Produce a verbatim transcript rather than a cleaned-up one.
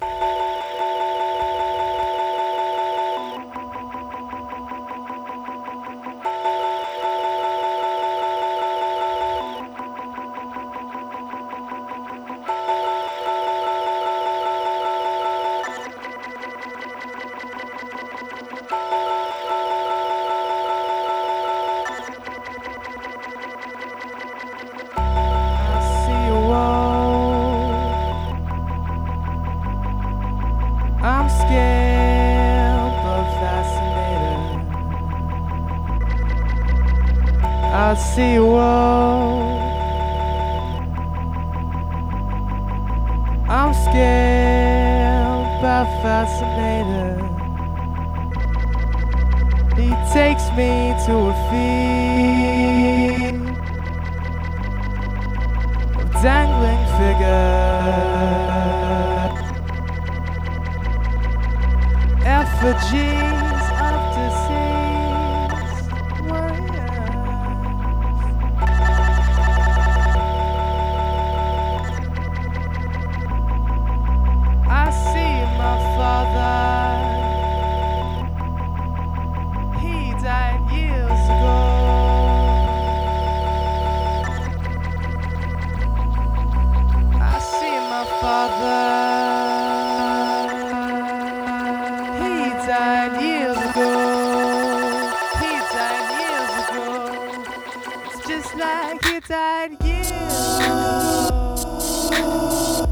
I'm scared but fascinated. I see a world. I'm scared but fascinated. He takes me to a field of dangling figures, effigies of deceased warriors. I see my father. He died years ago. I see my father. He died years ago. He died years ago. It's just like he died years ago.